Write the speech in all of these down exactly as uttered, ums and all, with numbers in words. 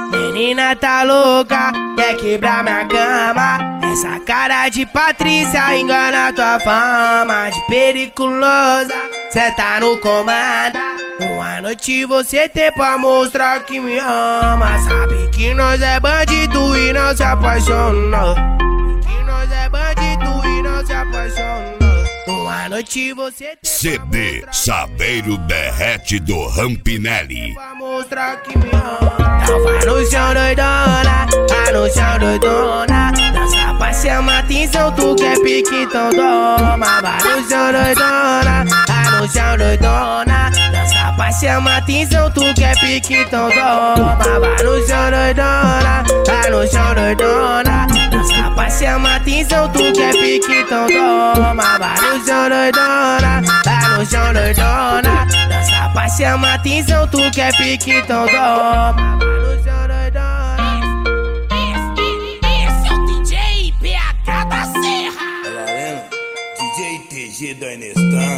Menina tá louca, quer quebrar minha cama. Essa cara de Patrícia engana tua fama de periculosa. Cê tá no comando. Uma noite você tem pra mostrar que me ama. Sabe que nós é bandido e não se apaixona. Que nós é bandido e não se apaixona. Uma noite você tem C D Chaveiro Derrete do Rampinelli. pra mostrar que me ama. Então vai no chão doidona, vai no chão doidona. Dança pra chamar atenção, tu quer pique, então toma. Vai no chão doidona, vai no chão doidona. Dança pra chamar atenção, tu quer pique, então toma. Vai no chão doidona, vai no chão doidona. Dança pra chamar atenção, tu quer pique, então toma. Vai no chão doidona, vai no chão doidona. Dança pra chamar atenção, tu quer pique, então toma. Vai no chão doidona. Esse é o D J P H da Serra. Tá vendo? D J T G do Enestan.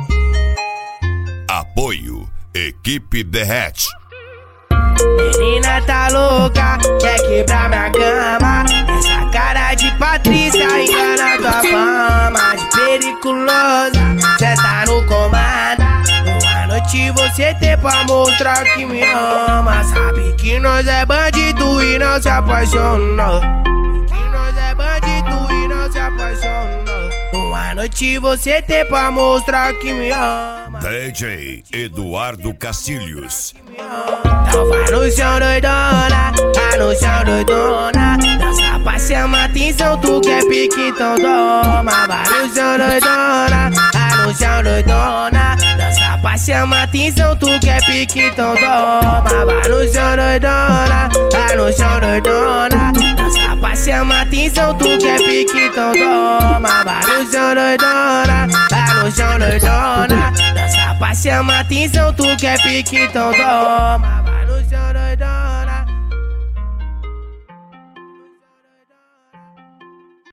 Apoio Equipe Derrete. Menina tá louca, quer quebrar minha cama. Essa cara de Patrícia engana tua fama de periculosa. Cê tá no comando. Uma noite você tem pra mostrar que me ama. Sabe que nós é bandido e não se apaixona. Que nós é bandido e não se apaixona. Uma noite você tem pra mostrar que me ama. D J Eduardo Cacilhos. Então vai no chão doidona, vai no chão doidona. Dança pra chamar atenção, tu quer pique, então toma. Vai no chão doidona, vai no chão doidona. Dança pra chamar atenção, tu quer pique, então toma. Vai no chão doidona, vai no chão doidona. Dança pra chamar atenção, tu quer pique, então toma. Vai no chão doidona, vai no chão doidona. Dança pra chamar atenção, tu quer pique, então toma. Vai no chão doidona.